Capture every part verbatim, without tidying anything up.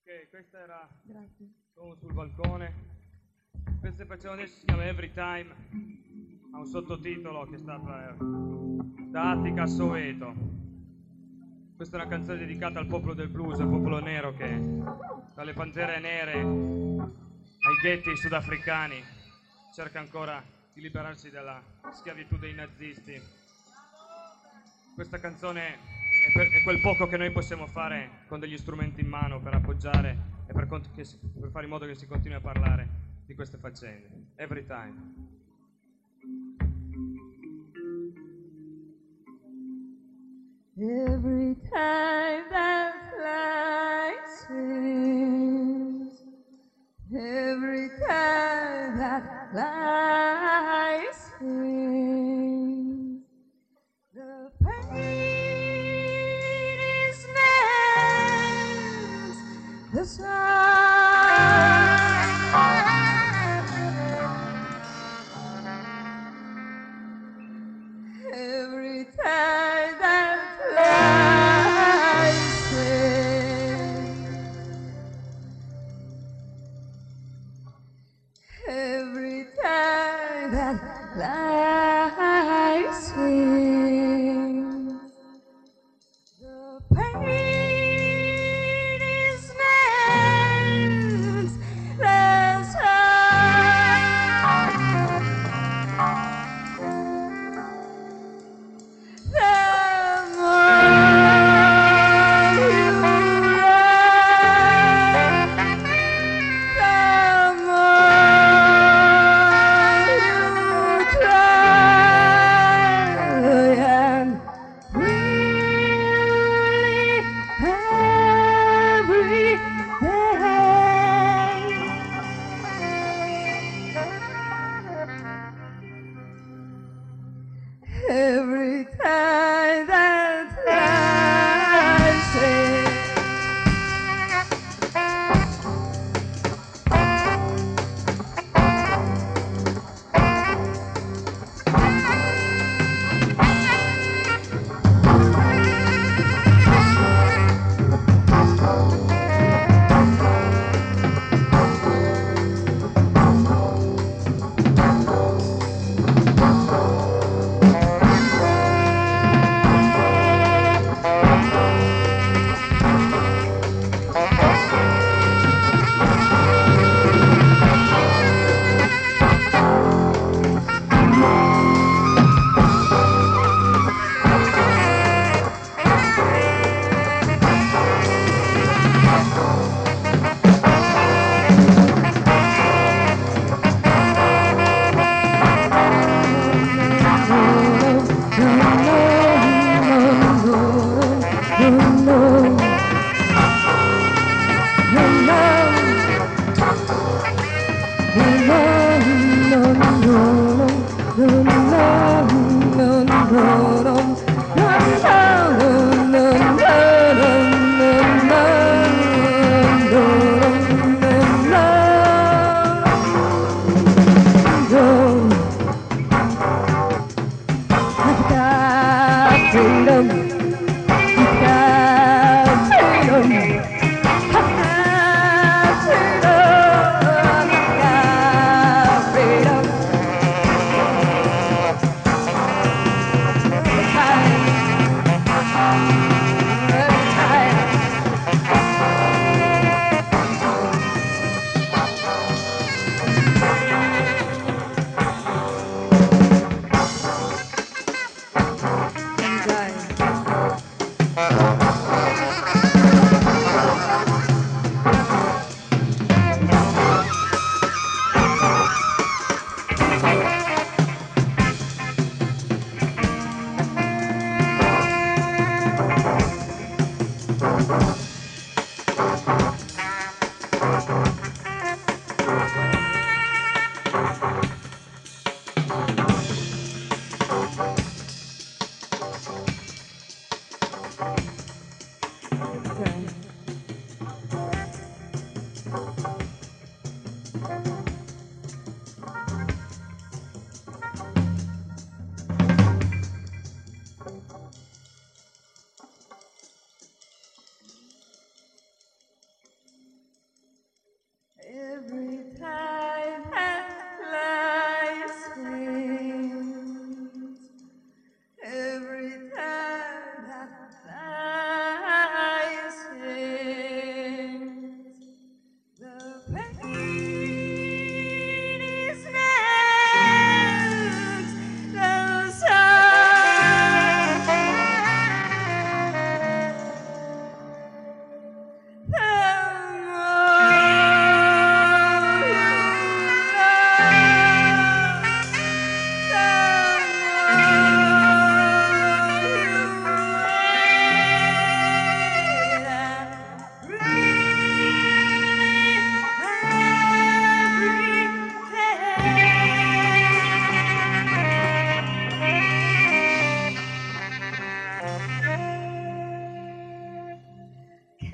Ok, questa era Grazie. Uomo sul balcone. Questa che facciamo adesso si chiama Every Time, ha un sottotitolo che sta per Da Attica a Soweto. Questa è una canzone dedicata al popolo del blues, al popolo nero che dalle pantere nere ai ghetti sudafricani cerca ancora di liberarsi dalla schiavitù dei nazisti. Questa canzone è, per, è quel poco che noi possiamo fare con degli strumenti in mano per appoggiare e per, cont- che si- per fare in modo che si continui a parlare di queste faccende. Every time. Every time that fly sings, every time that fly sings, the pain is nails, the sun. Every time that fly sings, every time that fly sings, the pain is nails, the sun. The more you love, the more you try, and really every day. Every time that I say freedom, freedom.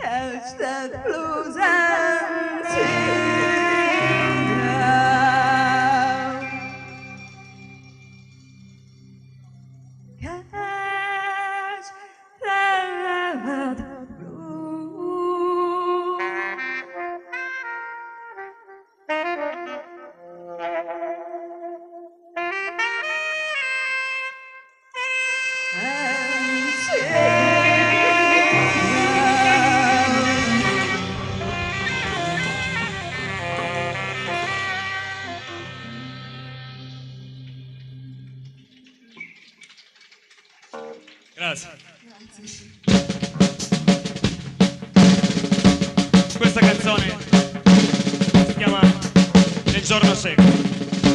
catch that blues and sing down. Catch that blues and sing Grazie. Questa canzone si chiama Nel giorno secco.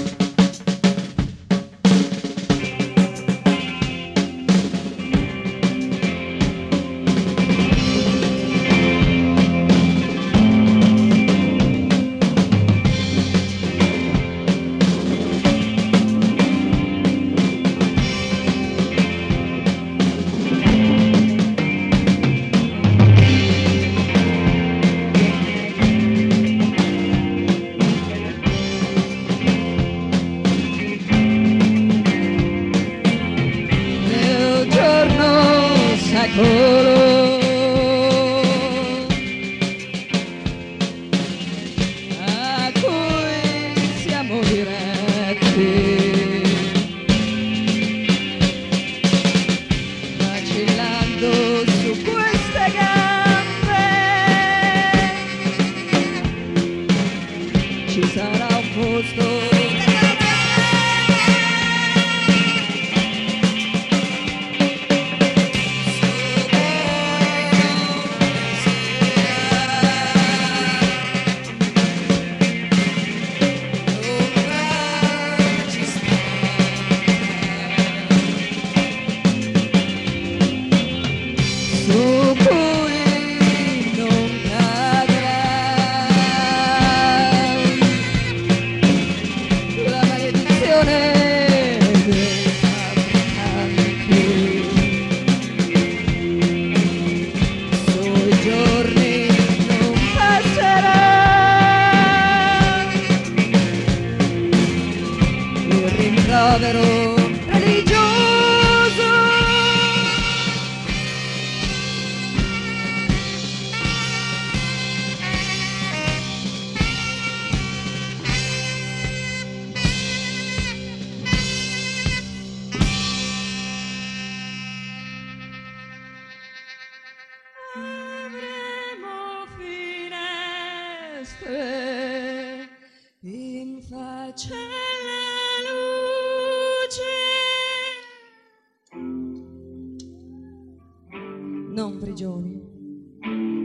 Nel giorno secolo a cui siamo diretti, vacillando su queste gambe, ci sarà un posto. Su cui non cadrà la maledizione dei fabbricanti. Sui giorni non passerà il rimprovero religioso. Avremo finestre in faccia alla luce, non prigioni.